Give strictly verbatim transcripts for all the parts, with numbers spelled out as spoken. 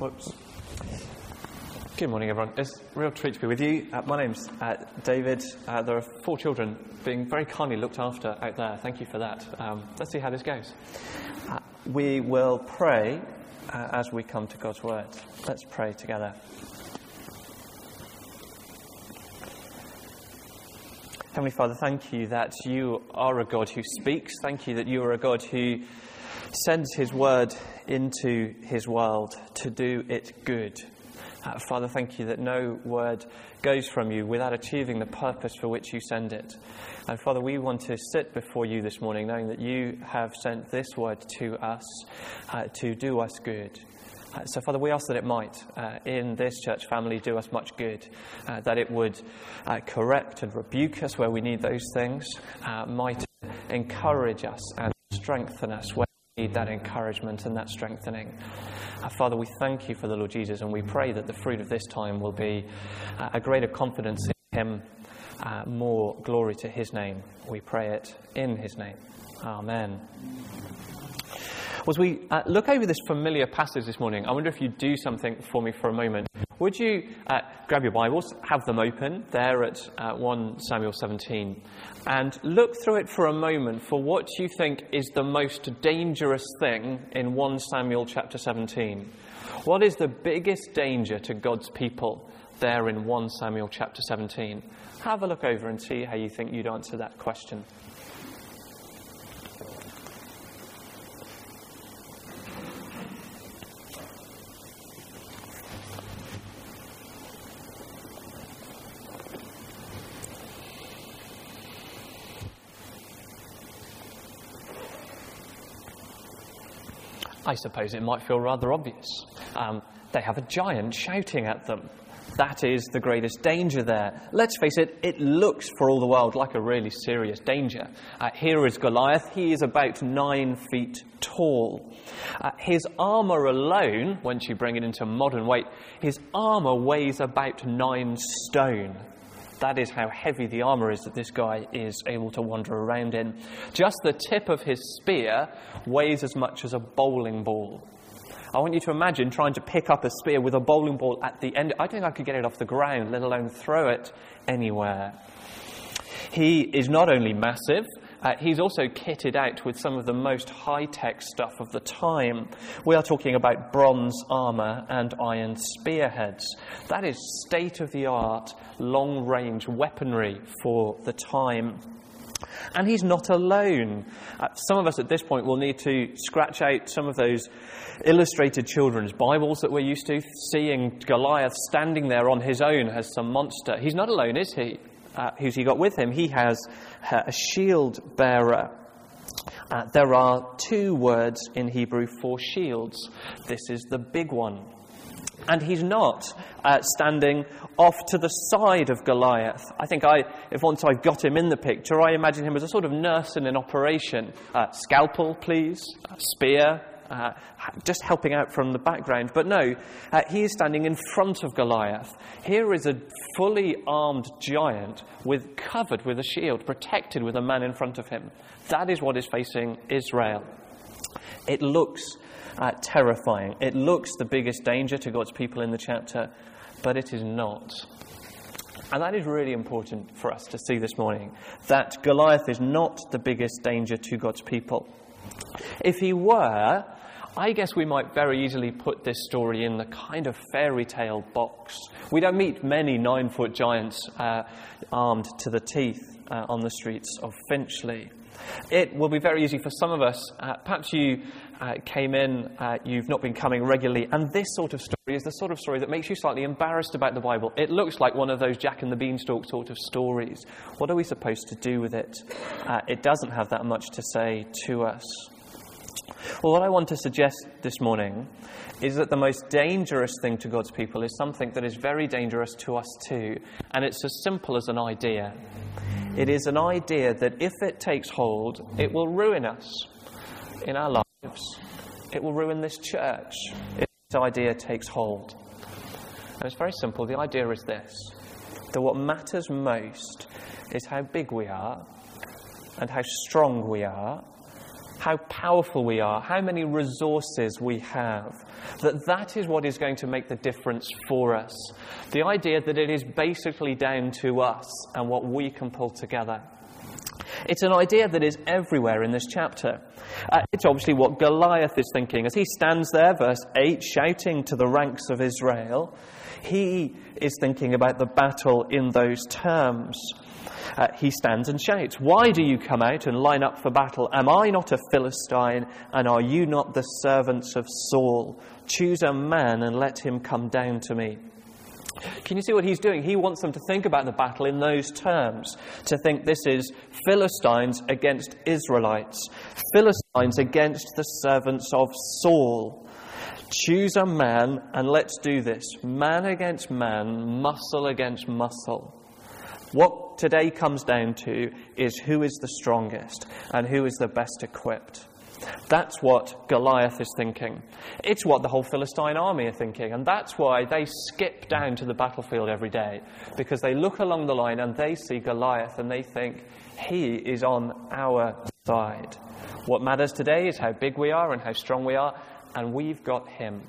Whoops. Good morning, everyone. It's a real treat to be with you. Uh, my name's uh, David. Uh, there are four children being very kindly looked after out there. Thank you for that. Um, let's see how this goes. Uh, we will pray uh, as we come to God's Word. Let's pray together. Heavenly Father, thank you that you are a God who speaks. Thank you that you are a God who sends his word into his world to do it good. Uh, Father, thank you that no word goes from you without achieving the purpose for which you send it. And Father, we want to sit before you this morning knowing that you have sent this word to us uh, to do us good. Uh, so, Father, we ask that it might, uh, in this church family, do us much good, uh, that it would uh, correct and rebuke us where we need those things, uh, might encourage us and strengthen us where we need that encouragement and that strengthening. Uh, Father, we thank you for the Lord Jesus, and we pray that the fruit of this time will be uh, a greater confidence in him, uh, more glory to his name. We pray it in his name. Amen. As we uh, look over this familiar passage this morning, I wonder if you'd do something for me for a moment. Would you uh, grab your Bibles, have them open there at uh, First Samuel seventeen, and look through it for a moment for what you think is the most dangerous thing in First Samuel chapter seventeen. What is the biggest danger to God's people there in First Samuel chapter seventeen? Have a look over and see how you think you'd answer that question. I suppose it might feel rather obvious. Um, they have a giant shouting at them. That is the greatest danger there. Let's face it, it looks for all the world like a really serious danger. Uh, here is Goliath. He is about nine feet tall. Uh, his armour alone, once you bring it into modern weight, his armour weighs about nine stone. That is how heavy the armour is that this guy is able to wander around in. Just the tip of his spear weighs as much as a bowling ball. I want you to imagine trying to pick up a spear with a bowling ball at the end. I don't think I could get it off the ground, let alone throw it anywhere. He is not only massive, uh, he's also kitted out with some of the most high-tech stuff of the time. We are talking about bronze armour and iron spearheads. That is state-of-the-art, long-range weaponry for the time. And he's not alone. Uh, some of us at this point will need to scratch out some of those illustrated children's Bibles that we're used to, seeing Goliath standing there on his own as some monster. He's not alone, is he? Uh, who's he got with him? He has uh, a shield bearer. Uh, there are two words in Hebrew for shields. This is the big one. And he's not uh, standing off to the side of Goliath. I think I, if once I've got him in the picture, I imagine him as a sort of nurse in an operation. Uh, scalpel, please. Uh, spear. Uh, just helping out from the background. But no, uh, he is standing in front of Goliath. Here is a fully armed giant with covered with a shield, protected with a man in front of him. That is what is facing Israel. It looks uh, terrifying. It looks the biggest danger to God's people in the chapter, but it is not. And that is really important for us to see this morning, that Goliath is not the biggest danger to God's people. If he were, I guess we might very easily put this story in the kind of fairy tale box. We don't meet many nine-foot giants uh, armed to the teeth uh, on the streets of Finchley. It will be very easy for some of us. Uh, perhaps you uh, came in, uh, you've not been coming regularly, and this sort of story is the sort of story that makes you slightly embarrassed about the Bible. It looks like one of those Jack and the Beanstalk sort of stories. What are we supposed to do with it? Uh, it doesn't have that much to say to us. Well, what I want to suggest this morning is that the most dangerous thing to God's people is something that is very dangerous to us too, and it's as simple as an idea. It is an idea that if it takes hold, it will ruin us in our lives. It will ruin this church if this idea takes hold. And it's very simple. The idea is this, that what matters most is how big we are and how strong we are how powerful we are, how many resources we have, that that is what is going to make the difference for us. The idea that it is basically down to us and what we can pull together. It's an idea that is everywhere in this chapter. Uh, it's obviously what Goliath is thinking. As he stands there, verse eight, shouting to the ranks of Israel, he is thinking about the battle in those terms. Uh, he stands and shouts, "Why do you come out and line up for battle? Am I not a Philistine, and are you not the servants of Saul? Choose a man and let him come down to me." Can you see what he's doing? He wants them to think about the battle in those terms, to think this is Philistines against Israelites, Philistines against the servants of Saul. Choose a man and let's do this. Man against man, muscle against muscle. What today comes down to is who is the strongest and who is the best equipped. That's what Goliath is thinking. It's what the whole Philistine army are thinking, and that's why they skip down to the battlefield every day, because they look along the line and they see Goliath and they think he is on our side. What matters today is how big we are and how strong we are, and we've got him.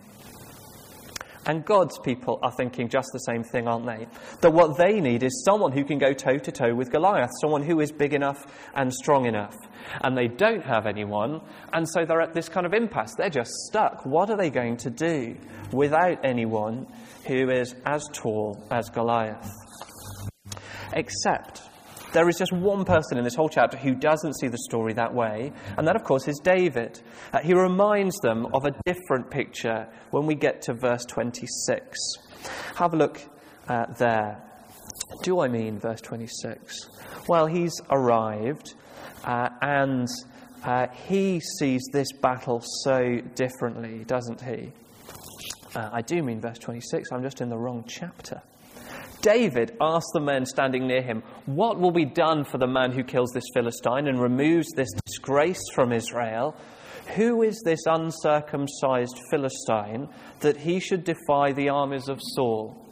And God's people are thinking just the same thing, aren't they? That what they need is someone who can go toe-to-toe with Goliath, someone who is big enough and strong enough. And they don't have anyone, and so they're at this kind of impasse. They're just stuck. What are they going to do without anyone who is as tall as Goliath? Except there is just one person in this whole chapter who doesn't see the story that way, and that, of course, is David. Uh, he reminds them of a different picture when we get to verse twenty-six. Have a look uh, there. Do I mean verse twenty-six? Well, he's arrived, uh, and uh, he sees this battle so differently, doesn't he? Uh, I do mean verse twenty-six. I'm just in the wrong chapter. David asked the men standing near him, "What will be done for the man who kills this Philistine and removes this disgrace from Israel? Who is this uncircumcised Philistine that he should defy the armies of Saul?"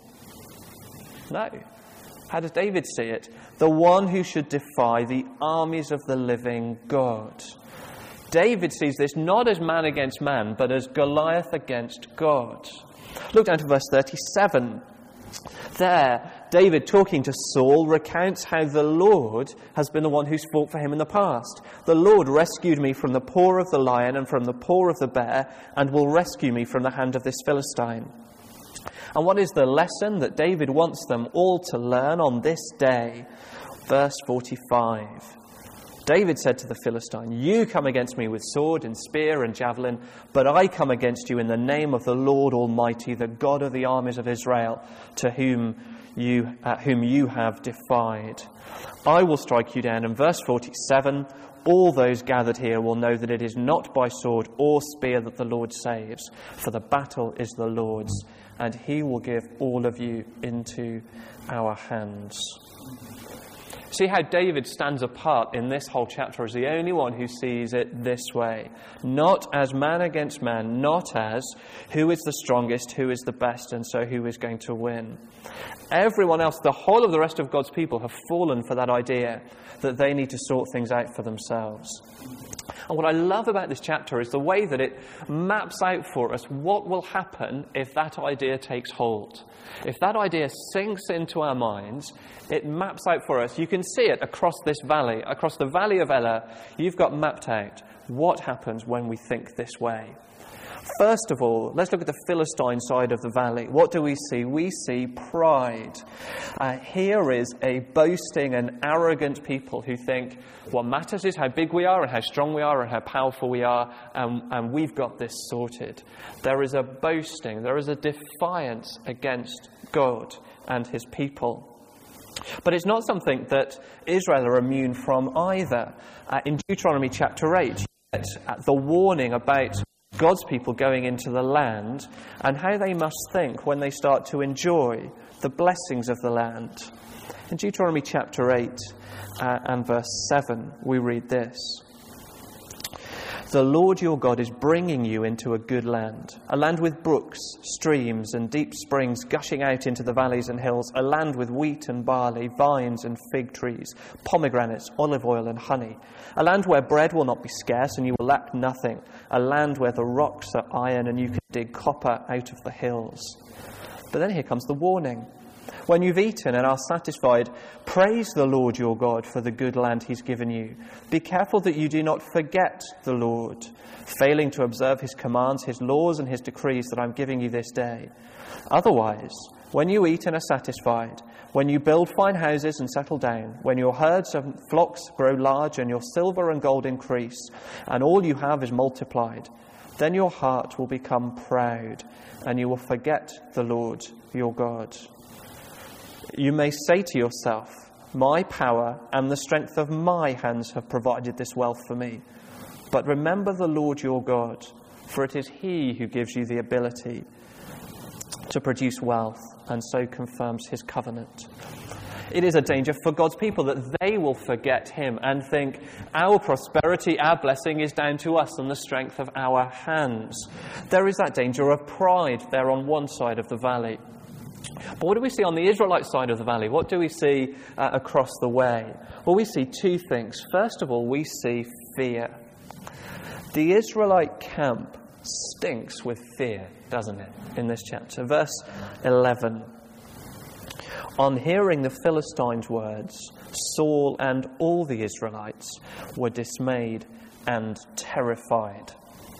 No. How does David see it? The one who should defy the armies of the living God. David sees this not as man against man, but as Goliath against God. Look down to verse thirty-seven. There, David, talking to Saul, recounts how the Lord has been the one who's fought for him in the past. "The Lord rescued me from the paw of the lion and from the paw of the bear, and will rescue me from the hand of this Philistine." And what is the lesson that David wants them all to learn on this day? Verse forty-five. David said to the Philistine, "You come against me with sword and spear and javelin, but I come against you in the name of the Lord Almighty, the God of the armies of Israel, to whom you, uh, whom you have defied. I will strike you down." And verse forty-seven, "All those gathered here will know that it is not by sword or spear that the Lord saves, for the battle is the Lord's, and he will give all of you into our hands." See how David stands apart in this whole chapter as the only one who sees it this way. Not as man against man, not as who is the strongest, who is the best, and so who is going to win. Everyone else, the whole of the rest of God's people, have fallen for that idea that they need to sort things out for themselves. And what I love about this chapter is the way that it maps out for us what will happen if that idea takes hold. If that idea sinks into our minds, it maps out for us. You can see it across this valley, across the valley of Elah. You've got mapped out what happens when we think this way. First of all, let's look at the Philistine side of the valley. What do we see? We see pride. Uh, here is a boasting and arrogant people who think what matters is how big we are and how strong we are and how powerful we are, and, and we've got this sorted. There is a boasting, there is a defiance against God and his people. But it's not something that Israel are immune from either. Uh, in Deuteronomy chapter eight, you get the warning about God's people going into the land and how they must think when they start to enjoy the blessings of the land. In Deuteronomy chapter eight uh, and verse seven, we read this. The Lord your God is bringing you into a good land, a land with brooks, streams, and deep springs gushing out into the valleys and hills, a land with wheat and barley, vines and fig trees, pomegranates, olive oil and honey, a land where bread will not be scarce and you will lack nothing, a land where the rocks are iron and you can dig copper out of the hills. But then here comes the warning. When you've eaten and are satisfied, praise the Lord your God for the good land he's given you. Be careful that you do not forget the Lord, failing to observe his commands, his laws, and his decrees that I'm giving you this day. Otherwise, when you eat and are satisfied, when you build fine houses and settle down, when your herds and flocks grow large and your silver and gold increase, and all you have is multiplied, then your heart will become proud, and you will forget the Lord your God. You may say to yourself, my power and the strength of my hands have provided this wealth for me. But remember the Lord your God, for it is he who gives you the ability to produce wealth and so confirms his covenant. It is a danger for God's people that they will forget him and think our prosperity, our blessing is down to us and the strength of our hands. There is that danger of pride there on one side of the valley. But what do we see on the Israelite side of the valley? What do we see uh, across the way? Well, we see two things. First of all, we see fear. The Israelite camp stinks with fear, doesn't it, in this chapter? Verse eleven. On hearing the Philistines' words, Saul and all the Israelites were dismayed and terrified.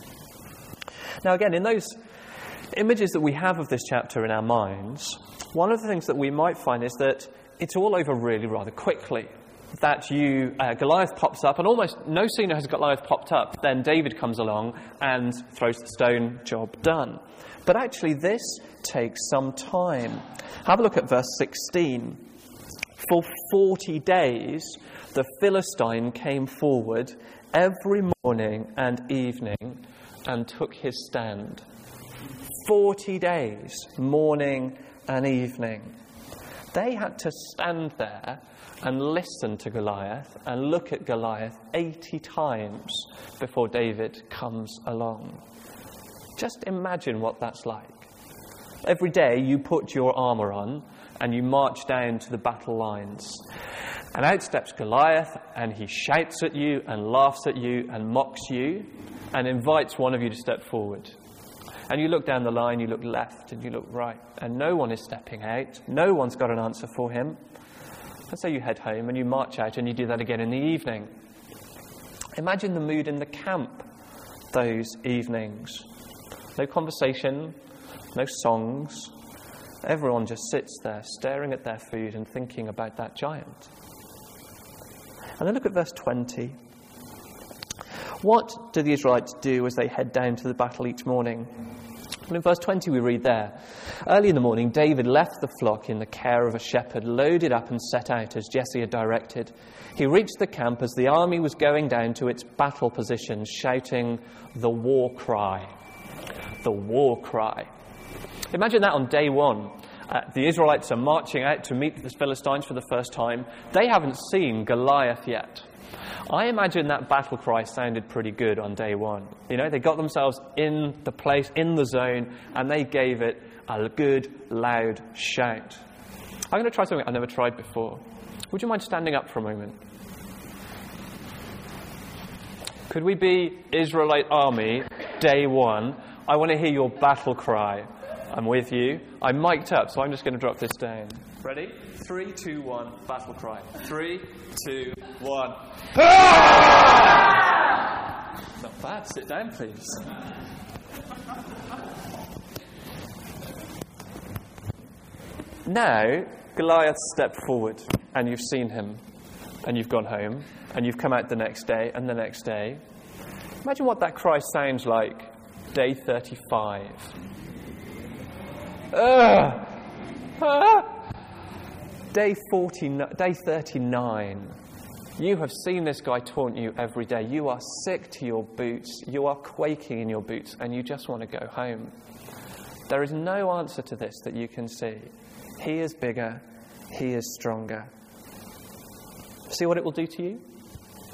Now again, in those images that we have of this chapter in our minds, one of the things that we might find is that it's all over really rather quickly. That you, uh, Goliath pops up, and almost no sooner has Goliath popped up than David comes along and throws the stone, job done. But actually this takes some time. Have a look at verse sixteen. For forty days the Philistine came forward every morning and evening and took his stand. Forty days, morning and evening. They had to stand there and listen to Goliath and look at Goliath eighty times before David comes along. Just imagine what that's like. Every day you put your armour on and you march down to the battle lines. And out steps Goliath and he shouts at you and laughs at you and mocks you and invites one of you to step forward. And you look down the line, you look left and you look right, and no one is stepping out. No one's got an answer for him. And so you head home and you march out and you do that again in the evening. Imagine the mood in the camp those evenings. No conversation, no songs. Everyone just sits there staring at their food and thinking about that giant. And then look at verse twenty. What do the Israelites do as they head down to the battle each morning? Well, in verse twenty we read there, early in the morning David left the flock in the care of a shepherd, loaded up and set out as Jesse had directed. He reached the camp as the army was going down to its battle positions, shouting the war cry. The war cry. Imagine that on day one. Uh, the Israelites are marching out to meet the Philistines for the first time. They haven't seen Goliath yet. I imagine that battle cry sounded pretty good on day one. You know, they got themselves in the place, in the zone, and they gave it a good, loud shout. I'm going to try something I've never tried before. Would you mind standing up for a moment? Could we be Israelite army, day one? I want to hear your battle cry. I'm with you. I'm mic'd up, so I'm just going to drop this down. Ready? Three, two, one, battle cry. Three, two, one. Ah! Not bad. Sit down, please. Now, Goliath stepped forward, and you've seen him, and you've gone home, and you've come out the next day, and the next day. Imagine what that cry sounds like. Day thirty-five. Ugh. Ah. Day forty, day thirty-nine. You have seen this guy taunt you every day. You are sick to your boots. You are quaking in your boots, and you just want to go home. There is no answer to this that you can see. He is bigger. He is stronger. See what it will do to you?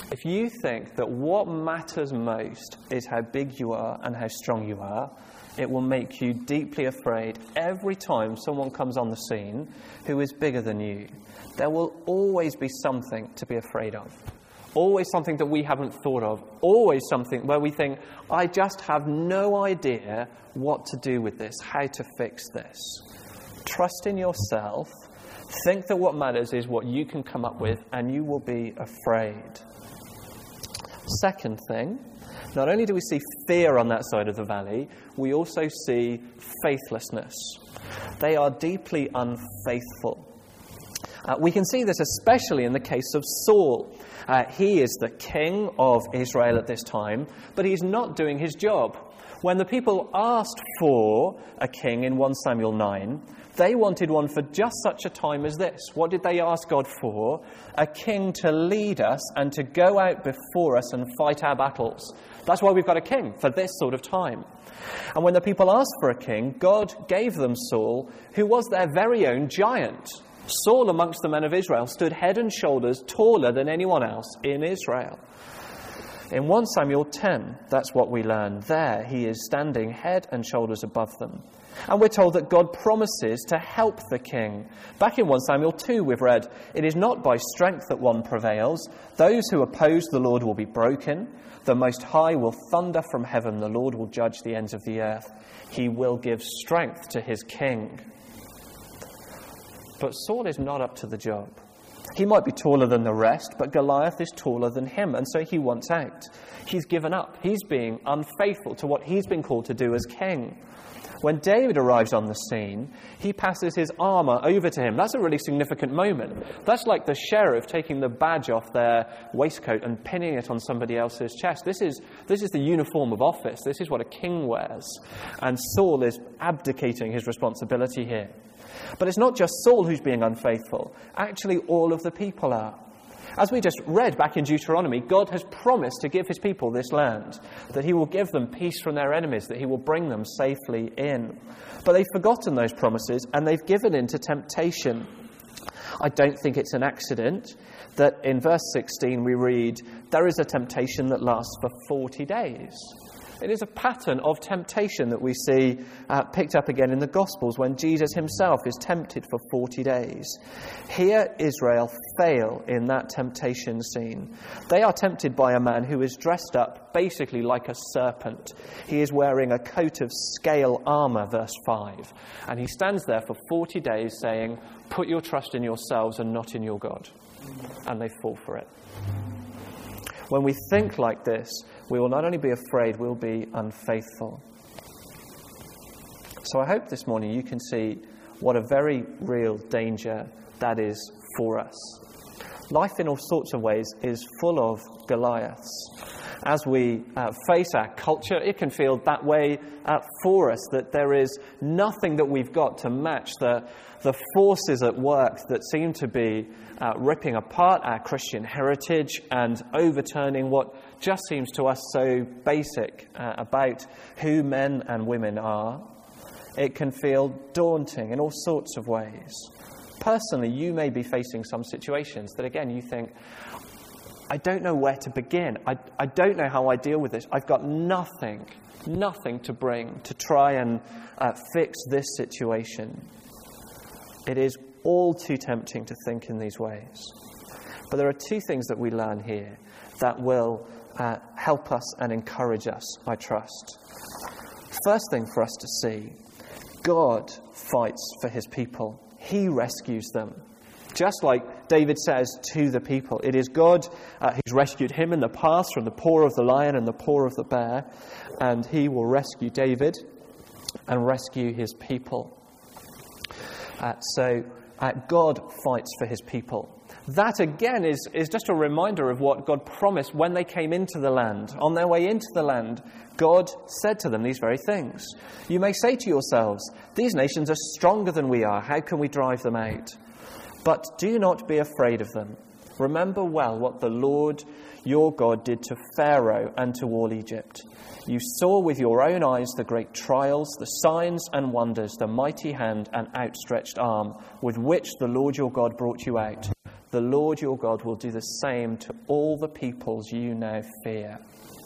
If you think that what matters most is how big you are and how strong you are, it will make you deeply afraid every time someone comes on the scene who is bigger than you. There will always be something to be afraid of. Always something that we haven't thought of. Always something where we think, I just have no idea what to do with this, how to fix this. Trust in yourself. Think that what matters is what you can come up with, and you will be afraid. Second thing, not only do we see fear on that side of the valley, we also see faithlessness. They are deeply unfaithful. Uh, we can see this especially in the case of Saul. Uh, he is the king of Israel at this time, but he's not doing his job. When the people asked for a king in First Samuel nine, they wanted one for just such a time as this. What did they ask God for? A king to lead us and to go out before us and fight our battles. That's why we've got a king, for this sort of time. And when the people asked for a king, God gave them Saul, who was their very own giant. Saul, amongst the men of Israel, stood head and shoulders taller than anyone else in Israel. In First Samuel ten, that's what we learn. There, he is standing head and shoulders above them. And we're told that God promises to help the king. Back in First Samuel two, we've read, "It is not by strength that one prevails. Those who oppose the Lord will be broken. The Most High will thunder from heaven. The Lord will judge the ends of the earth. He will give strength to his king." But Saul is not up to the job. He might be taller than the rest, but Goliath is taller than him, and so he wants out. He's given up. He's being unfaithful to what he's been called to do as king. When David arrives on the scene, he passes his armour over to him. That's a really significant moment. That's like the sheriff taking the badge off their waistcoat and pinning it on somebody else's chest. This is, this is the uniform of office. This is what a king wears. And Saul is abdicating his responsibility here. But it's not just Saul who's being unfaithful. Actually, all of the people are. As we just read back in Deuteronomy, God has promised to give his people this land, that he will give them peace from their enemies, that he will bring them safely in. But they've forgotten those promises, and they've given in to temptation. I don't think it's an accident that in verse sixteen we read, "There is a temptation that lasts for forty days." It is a pattern of temptation that we see uh, picked up again in the Gospels when Jesus himself is tempted for forty days. Here Israel fail in that temptation scene. They are tempted by a man who is dressed up basically like a serpent. He is wearing a coat of scale armour, verse five. And he stands there for forty days saying, "Put your trust in yourselves and not in your God." And they fall for it. When we think like this, we will not only be afraid, we'll be unfaithful. So I hope this morning you can see what a very real danger that is for us. Life in all sorts of ways is full of Goliaths. As we uh, face our culture, it can feel that way uh, for us, that there is nothing that we've got to match the, the forces at work that seem to be uh, ripping apart our Christian heritage and overturning what just seems to us so basic uh, about who men and women are. It can feel daunting in all sorts of ways. Personally, you may be facing some situations that, again, you think, I don't know where to begin. I, I don't know how I deal with this. I've got nothing, nothing to bring to try and uh, fix this situation. It is all too tempting to think in these ways. But there are two things that we learn here that will uh, help us and encourage us, I trust. First thing for us to see, God fights for his people. He rescues them. Just like David says to the people, it is God uh, who's rescued him in the past from the paw of the lion and the paw of the bear, and he will rescue David and rescue his people. Uh, so uh, God fights for his people. That again is, is just a reminder of what God promised when they came into the land. On their way into the land, God said to them these very things. You may say to yourselves, these nations are stronger than we are. How can we drive them out? But do not be afraid of them. Remember well what the Lord your God did to Pharaoh and to all Egypt. You saw with your own eyes the great trials, the signs and wonders, the mighty hand and outstretched arm with which the Lord your God brought you out. The Lord your God will do the same to all the peoples you now fear.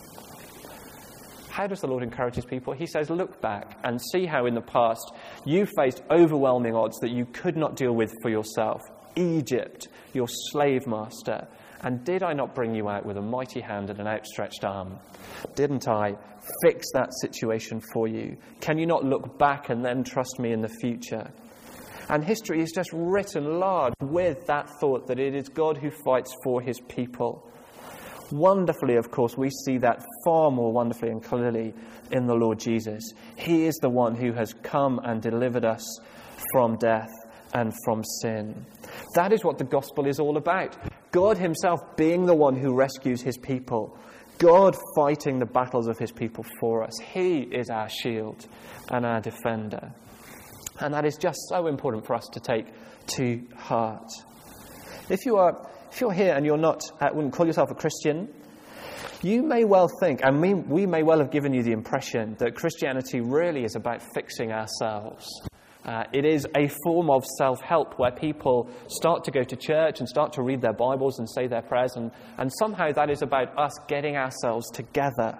How does the Lord encourage his people? He says, look back and see how in the past you faced overwhelming odds that you could not deal with for yourself. Egypt, your slave master. And did I not bring you out with a mighty hand and an outstretched arm? Didn't I fix that situation for you? Can you not look back and then trust me in the future? And history is just written large with that thought that it is God who fights for his people. Wonderfully, of course, we see that far more wonderfully and clearly in the Lord Jesus. He is the one who has come and delivered us from death and from sin. That is what the gospel is all about. God himself being the one who rescues his people. God fighting the battles of his people for us. He is our shield and our defender. And that is just so important for us to take to heart. If you are, if you're here and you're not, uh, wouldn't call yourself a Christian, you may well think, and we, we may well have given you the impression that Christianity really is about fixing ourselves. Uh, it is a form of self-help where people start to go to church and start to read their Bibles and say their prayers, and, and somehow that is about us getting ourselves together.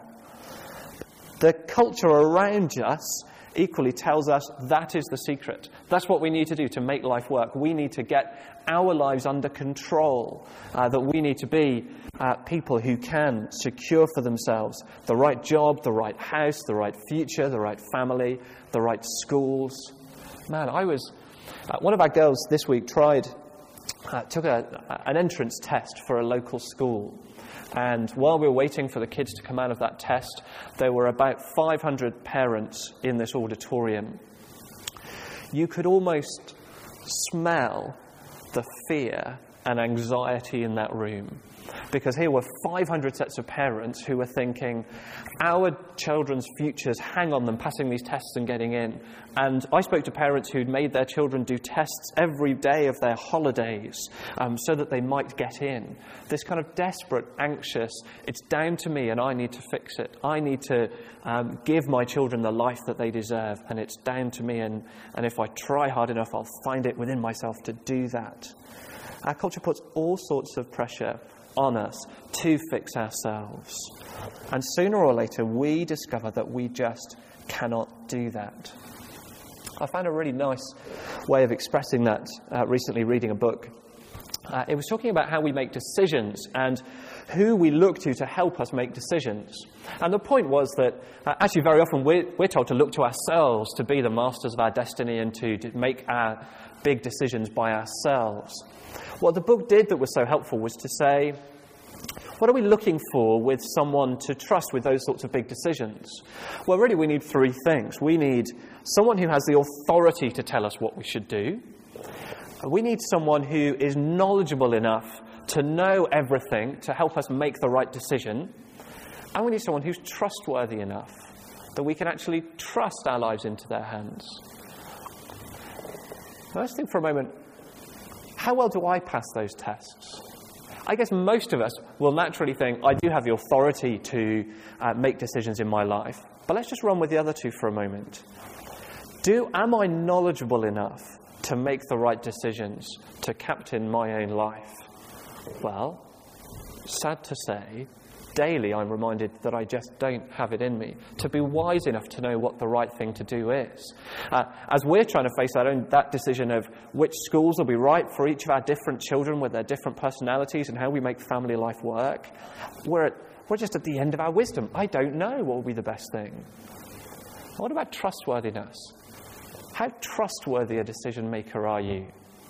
The culture around us equally tells us that is the secret. That's what we need to do to make life work. We need to get our lives under control, uh, that we need to be uh, people who can secure for themselves the right job, the right house, the right future, the right family, the right schools. Man, I was, uh, one of our girls this week tried, uh, took a, an entrance test for a local school. And while we were waiting for the kids to come out of that test, there were about five hundred parents in this auditorium. You could almost smell the fear and anxiety in that room. Because here were five hundred sets of parents who were thinking, our children's futures hang on them passing these tests and getting in. And I spoke to parents who'd made their children do tests every day of their holidays um, so that they might get in. This kind of desperate, anxious, it's down to me and I need to fix it. I need to um, give my children the life that they deserve, and it's down to me, and, and if I try hard enough, I'll find it within myself to do that. Our culture puts all sorts of pressure on us to fix ourselves. And sooner or later, we discover that we just cannot do that. I found a really nice way of expressing that uh, recently reading a book. Uh, it was talking about how we make decisions and who we look to to help us make decisions. And the point was that uh, actually very often we're, we're told to look to ourselves to be the masters of our destiny and to, to make our big decisions by ourselves. What the book did that was so helpful was to say, what are we looking for with someone to trust with those sorts of big decisions? Well, really, we need three things. We need someone who has the authority to tell us what we should do. We need someone who is knowledgeable enough to know everything to help us make the right decision. And we need someone who's trustworthy enough that we can actually trust our lives into their hands. Now, let's think for a moment, how well do I pass those tests? I guess most of us will naturally think, I do have the authority to uh, make decisions in my life. But let's just run with the other two for a moment. Do, am I knowledgeable enough to make the right decisions, to captain my own life? Well, sad to say, daily I'm reminded that I just don't have it in me to be wise enough to know what the right thing to do is. Uh, as we're trying to face that, own, that decision of which schools will be right for each of our different children with their different personalities and how we make family life work, we're, at, we're just at the end of our wisdom. I don't know what will be the best thing. What about trustworthiness? How trustworthy a decision maker are you?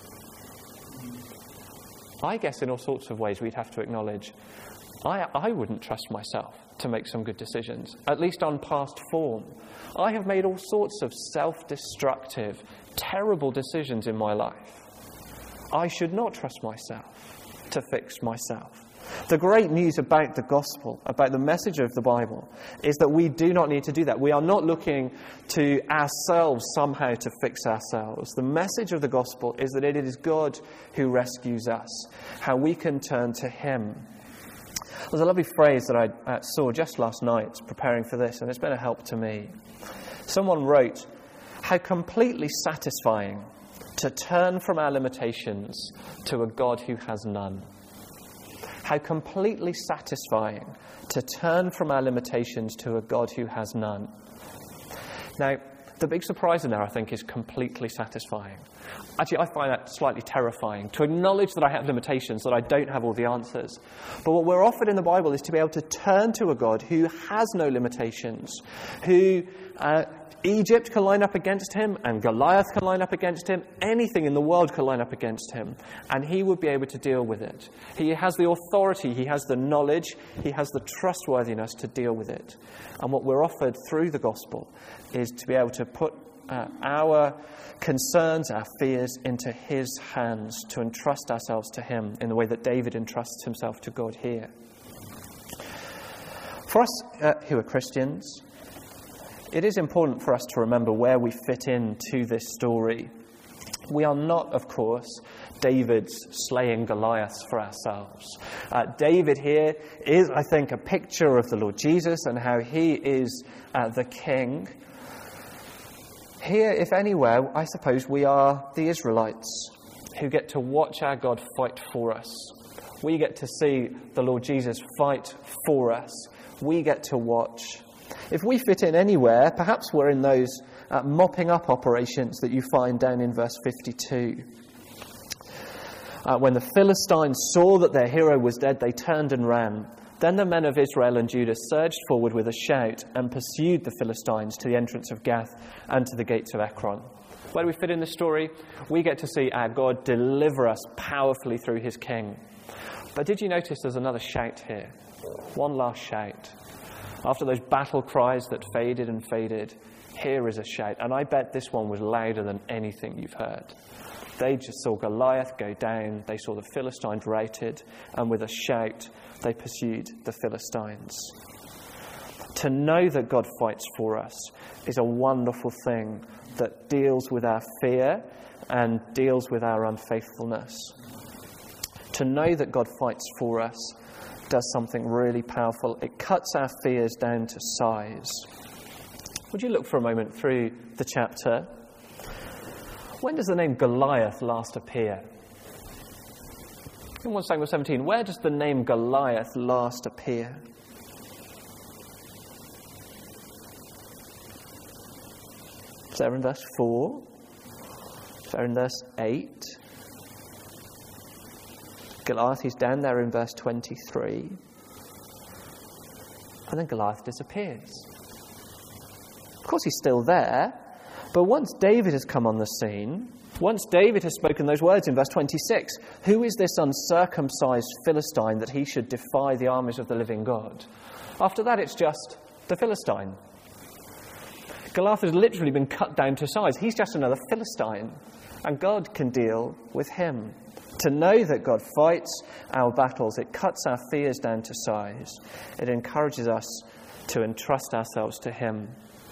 I guess in all sorts of ways we'd have to acknowledge I, I wouldn't trust myself to make some good decisions, at least on past form. I have made all sorts of self-destructive, terrible decisions in my life. I should not trust myself to fix myself. The great news about the gospel, about the message of the Bible, is that we do not need to do that. We are not looking to ourselves somehow to fix ourselves. The message of the gospel is that it is God who rescues us, how we can turn to him. There's a lovely phrase that I uh, saw just last night preparing for this, and it's been a help to me. Someone wrote, how completely satisfying to turn from our limitations to a God who has none. How completely satisfying to turn from our limitations to a God who has none. Now, the big surprise in there, I think, is completely satisfying. Actually, I find that slightly terrifying, to acknowledge that I have limitations, that I don't have all the answers. But what we're offered in the Bible is to be able to turn to a God who has no limitations, who uh, Egypt can line up against him, and Goliath can line up against him, anything in the world can line up against him, and he would be able to deal with it. He has the authority, he has the knowledge, he has the trustworthiness to deal with it. And what we're offered through the gospel is to be able to put uh, our concerns, our fears into his hands, to entrust ourselves to him in the way that David entrusts himself to God here. For us uh, who are Christians, it is important for us to remember where we fit into this story. We are not, of course, David's slaying Goliath for ourselves. Uh, David here is, I think, a picture of the Lord Jesus and how he is uh, the king. Here, if anywhere, I suppose we are the Israelites who get to watch our God fight for us. We get to see the Lord Jesus fight for us. We get to watch. If we fit in anywhere, perhaps we're in those uh, mopping up operations that you find down in verse fifty-two. Uh, when the Philistines saw that their hero was dead, they turned and ran. Then the men of Israel and Judah surged forward with a shout and pursued the Philistines to the entrance of Gath and to the gates of Ekron. Where do we fit in this story? We get to see our God deliver us powerfully through his king. But did you notice there's another shout here? One last shout. After those battle cries that faded and faded, here is a shout. And I bet this one was louder than anything you've heard. They just saw Goliath go down. They saw the Philistines routed. And with a shout, they pursued the Philistines. To know that God fights for us is a wonderful thing that deals with our fear and deals with our unfaithfulness. To know that God fights for us does something really powerful. It cuts our fears down to size. Would you look for a moment through the chapter? When does the name Goliath last appear? In First Samuel seventeen, where does the name Goliath last appear? Is there in verse four? Is there in verse eight? Goliath, he's down there in verse twenty-three. And then Goliath disappears. Of course, he's still there. But once David has come on the scene, once David has spoken those words in verse twenty-six, who is this uncircumcised Philistine that he should defy the armies of the living God? After that, it's just the Philistine. Goliath has literally been cut down to size. He's just another Philistine. And God can deal with him. To know that God fights our battles, it cuts our fears down to size. It encourages us to entrust ourselves to him.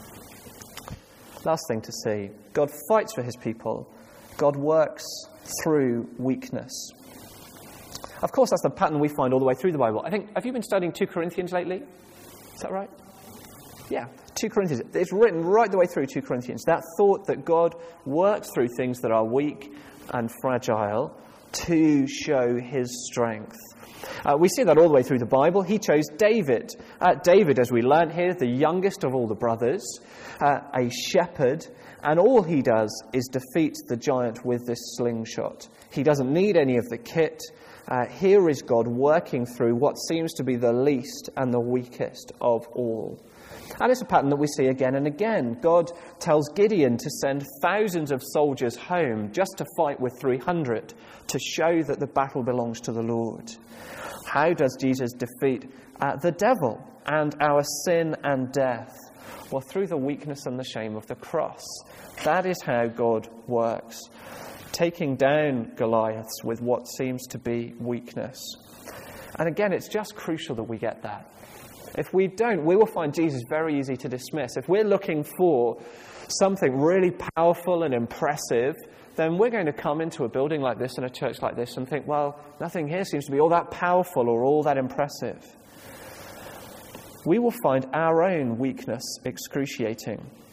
Last thing to see, God fights for his people. God works through weakness. Of course, that's the pattern we find all the way through the Bible. I think, have you been studying Second Corinthians lately? Is that right? Yeah, Second Corinthians. It's written right the way through Second Corinthians. That thought that God works through things that are weak and fragile to show his strength. Uh, we see that all the way through the Bible. He chose David. Uh, David, as we learn here, the youngest of all the brothers, uh, a shepherd, and all he does is defeat the giant with this slingshot. He doesn't need any of the kit. Uh, here is God working through what seems to be the least and the weakest of all. And it's a pattern that we see again and again. God tells Gideon to send thousands of soldiers home just to fight with three hundred, to show that the battle belongs to the Lord. How does Jesus defeat uh, the devil and our sin and death? Well, through the weakness and the shame of the cross. That is how God works, taking down Goliaths with what seems to be weakness. And again, it's just crucial that we get that. If we don't, we will find Jesus very easy to dismiss. If we're looking for something really powerful and impressive, then we're going to come into a building like this and a church like this and think, well, nothing here seems to be all that powerful or all that impressive. We will find our own weakness excruciating.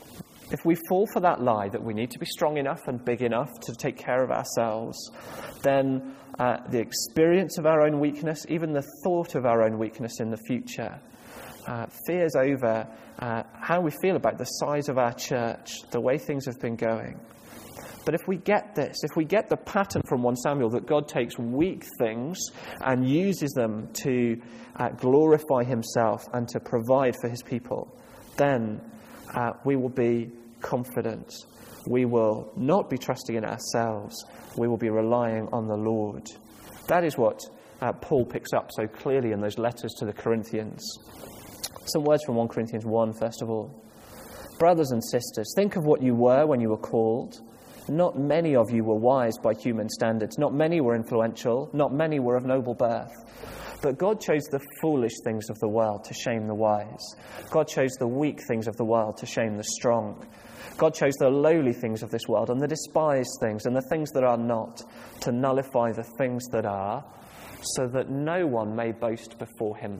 if we fall for that lie that we need to be strong enough and big enough to take care of ourselves, then uh, the experience of our own weakness, even the thought of our own weakness in the future, uh, fears over uh, how we feel about the size of our church, the way things have been going. But if we get this, if we get the pattern from First Samuel that God takes weak things and uses them to uh, glorify himself and to provide for his people, then uh, we will be confident. We will not be trusting in ourselves. We will be relying on the Lord. That is what uh, Paul picks up so clearly in those letters to the Corinthians. Some words from First Corinthians one, first of all. Brothers and sisters, think of what you were when you were called. Not many of you were wise by human standards. Not many were influential. Not many were of noble birth. But God chose the foolish things of the world to shame the wise. God chose the weak things of the world to shame the strong. God chose the lowly things of this world and the despised things and the things that are not to nullify the things that are, so that no one may boast before him.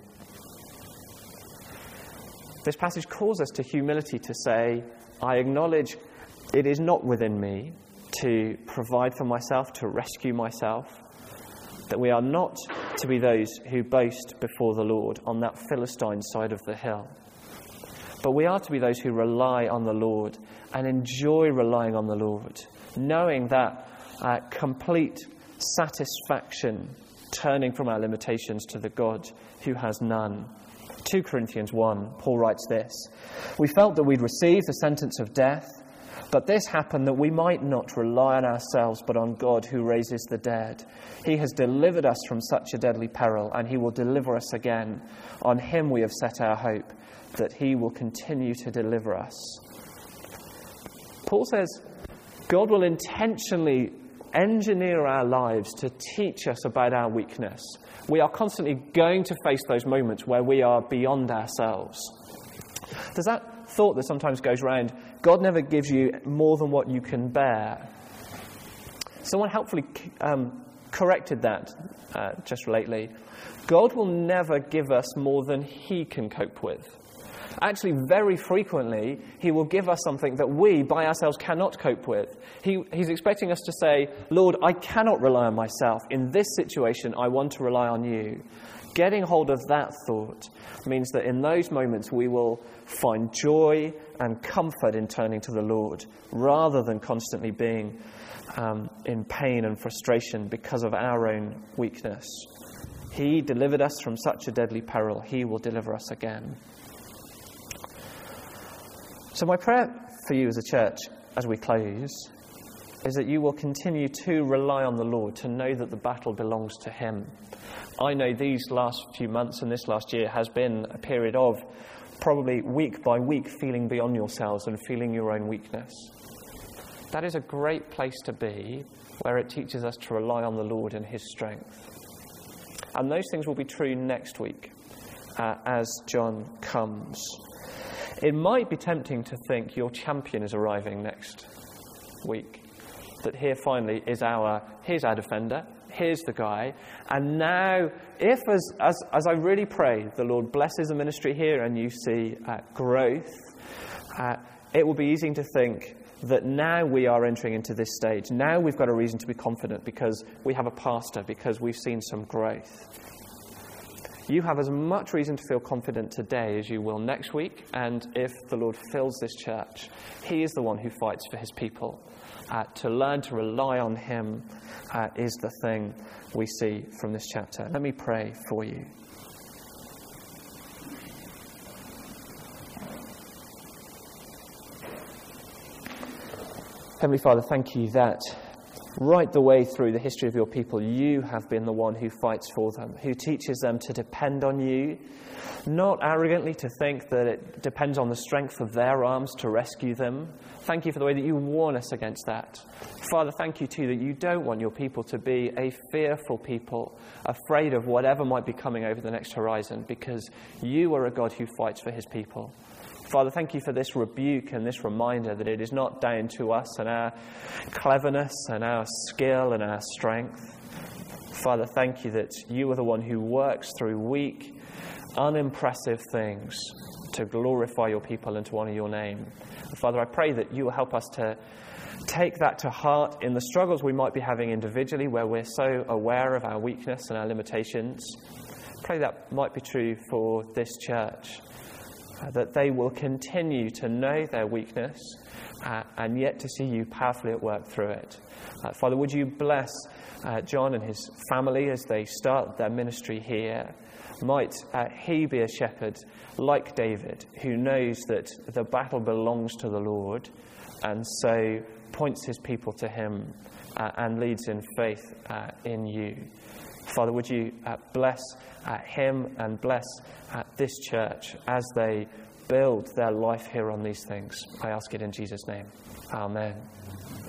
This passage calls us to humility, to say, I acknowledge it is not within me to provide for myself, to rescue myself, that we are not to be those who boast before the Lord on that Philistine side of the hill. But we are to be those who rely on the Lord and enjoy relying on the Lord, knowing that uh, complete satisfaction, turning from our limitations to the God who has none. Second Corinthians one, Paul writes this, we felt that we'd received the sentence of death, but this happened that we might not rely on ourselves, but on God who raises the dead. He has delivered us from such a deadly peril, and he will deliver us again. On him we have set our hope, that he will continue to deliver us. Paul says God will intentionally engineer our lives to teach us about our weakness. We are constantly going to face those moments where we are beyond ourselves. Does that thought that sometimes goes around, God never gives you more than what you can bear? Someone helpfully um, corrected that uh, just lately. God will never give us more than he can cope with. Actually, very frequently, he will give us something that we, by ourselves, cannot cope with. He, he's expecting us to say, Lord, I cannot rely on myself. In this situation, I want to rely on you. Getting hold of that thought means that in those moments we will find joy and comfort in turning to the Lord, rather than constantly being um, in pain and frustration because of our own weakness. He delivered us from such a deadly peril. He will deliver us again. So my prayer for you as a church, as we close, is that you will continue to rely on the Lord, to know that the battle belongs to him. I know these last few months and this last year has been a period of probably week by week feeling beyond yourselves and feeling your own weakness. That is a great place to be, where it teaches us to rely on the Lord and his strength. And those things will be true next week uh, as John comes. It might be tempting to think your champion is arriving next week. That here finally is our, here's our defender, here's the guy. And now, if as, as, as I really pray, the Lord blesses the ministry here and you see uh, growth, uh, it will be easy to think that now we are entering into this stage. Now we've got a reason to be confident because we have a pastor, because we've seen some growth. You have as much reason to feel confident today as you will next week, and if the Lord fills this church, he is the one who fights for his people. Uh, to learn to rely on him uh, is the thing we see from this chapter. Let me pray for you. Heavenly Father, thank you that right the way through the history of your people, you have been the one who fights for them, who teaches them to depend on you, not arrogantly to think that it depends on the strength of their arms to rescue them. Thank you for the way that you warn us against that. Father, thank you too that you don't want your people to be a fearful people, afraid of whatever might be coming over the next horizon, because you are a God who fights for his people. Father, thank you for this rebuke and this reminder that it is not down to us and our cleverness and our skill and our strength. Father, thank you that you are the one who works through weak, unimpressive things to glorify your people and to honour your name. And Father, I pray that you will help us to take that to heart in the struggles we might be having individually, where we're so aware of our weakness and our limitations. Pray that might be true for this church, uh, that they will continue to know their weakness uh, and yet to see you powerfully at work through it. Uh, Father, would you bless uh, John and his family as they start their ministry here? Might uh, he be a shepherd like David, who knows that the battle belongs to the Lord and so points his people to him uh, and leads in faith uh, in you. Father, would you uh, bless uh, him and bless uh, this church as they build their life here on these things. I ask it in Jesus' name. Amen.